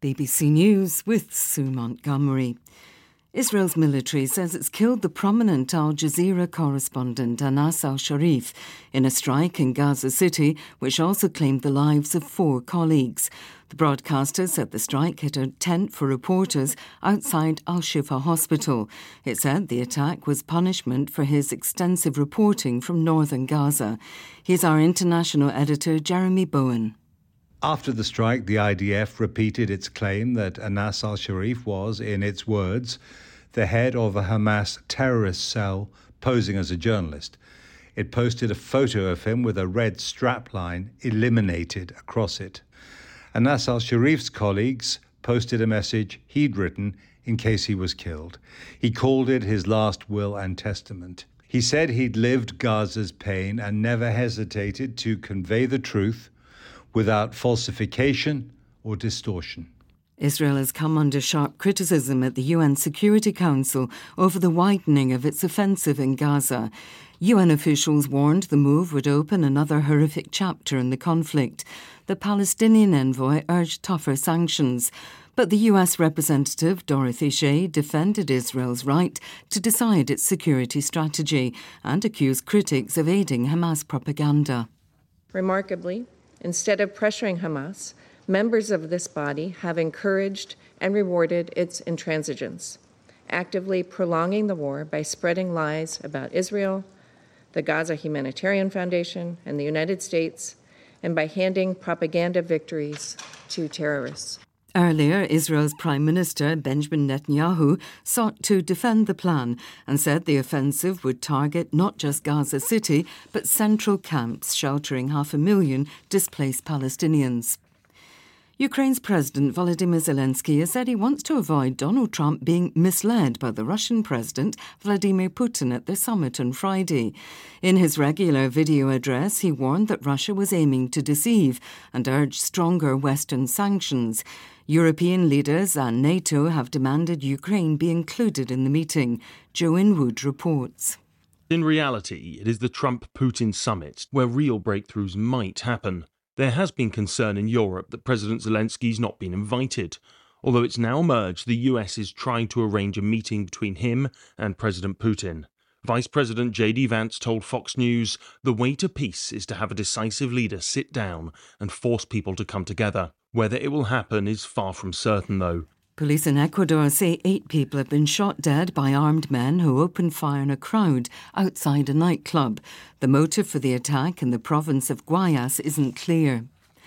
BBC News with Sue Montgomery. Israel's military says it's killed the prominent Al Jazeera correspondent Anas al-Sharif in a strike in Gaza City, which also claimed the lives of 4 colleagues. The broadcaster said the strike hit a tent for reporters outside Al-Shifa Hospital. It said the attack was punishment for his extensive reporting from northern Gaza. Here's our international editor, Jeremy Bowen. After the strike, the IDF repeated its claim that Anas al-Sharif was, in its words, the head of a Hamas terrorist cell posing as a journalist. It posted a photo of him with a red strapline eliminated across it. Anas al-Sharif's colleagues posted a message he'd written in case he was killed. He called it his last will and testament. He said he'd lived Gaza's pain and never hesitated to convey the truth without falsification or distortion. Israel has come under sharp criticism at the UN Security Council over the widening of its offensive in Gaza. UN officials warned the move would open another horrific chapter in the conflict. The Palestinian envoy urged tougher sanctions. But the US representative, Dorothy Shea, defended Israel's right to decide its security strategy and accused critics of aiding Hamas propaganda. Remarkably, instead of pressuring Hamas, members of this body have encouraged and rewarded its intransigence, actively prolonging the war by spreading lies about Israel, the Gaza Humanitarian Foundation, and the United States, and by handing propaganda victories to terrorists. Earlier, Israel's Prime Minister Benjamin Netanyahu sought to defend the plan and said the offensive would target not just Gaza City, but central camps sheltering 500,000 displaced Palestinians. Ukraine's President Volodymyr Zelensky has said he wants to avoid Donald Trump being misled by the Russian President Vladimir Putin at their summit on Friday. In his regular video address, he warned that Russia was aiming to deceive and urged stronger Western sanctions. European leaders and NATO have demanded Ukraine be included in the meeting. Joe Inwood reports. In reality, it is the Trump-Putin summit where real breakthroughs might happen. There has been concern in Europe that President Zelensky's not been invited, although it's now emerged the US is trying to arrange a meeting between him and President Putin. Vice President J.D. Vance told Fox News the way to peace is to have a decisive leader sit down and force people to come together. Whether it will happen is far from certain, though. Police in Ecuador say 8 people have been shot dead by armed men who opened fire on a crowd outside a nightclub. The motive for the attack in the province of Guayas isn't clear.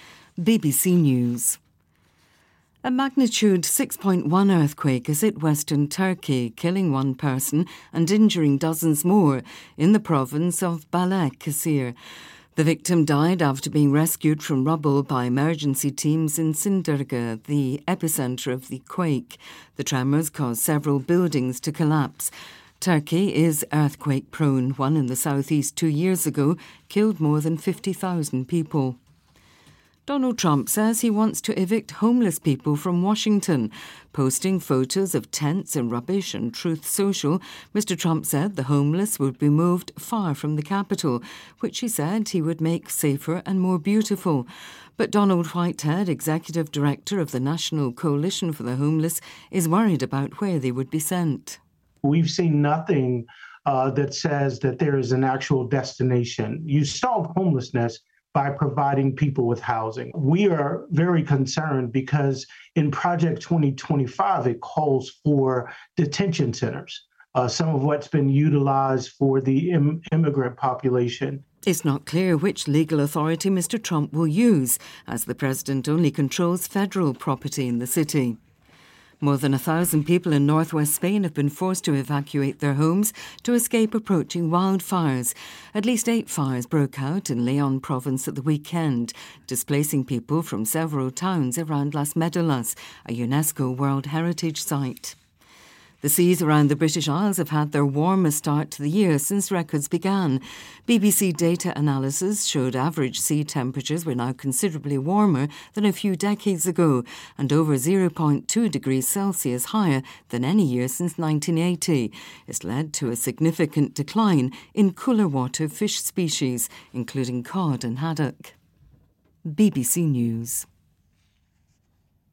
BBC News. A magnitude 6.1 earthquake has hit western Turkey, killing 1 person and injuring dozens more in the province of Balıkesir. The victim died after being rescued from rubble by emergency teams in Sindirga, the epicentre of the quake. The tremors caused several buildings to collapse. Turkey is earthquake-prone. One in the southeast 2 years ago killed more than 50,000 people. Donald Trump says he wants to evict homeless people from Washington. Posting photos of tents and rubbish on Truth Social, Mr. Trump said the homeless would be moved far from the capital, which he said he would make safer and more beautiful. But Donald Whitehead, executive director of the National Coalition for the Homeless, is worried about where they would be sent. We've seen nothing that says that there is an actual destination. You solve homelessness by providing people with housing. We are very concerned because in Project 2025, it calls for detention centers, some of what's been utilized for the immigrant population. It's not clear which legal authority Mr. Trump will use, as the president only controls federal property in the city. More than 1,000 people in northwest Spain have been forced to evacuate their homes to escape approaching wildfires. At least 8 fires broke out in Leon province at the weekend, displacing people from several towns around Las Medulas, a UNESCO World Heritage Site. The seas around the British Isles have had their warmest start to the year since records began. BBC data analysis showed average sea temperatures were now considerably warmer than a few decades ago and over 0.2 degrees Celsius higher than any year since 1980. It's led to a significant decline in cooler water fish species, including cod and haddock. BBC News.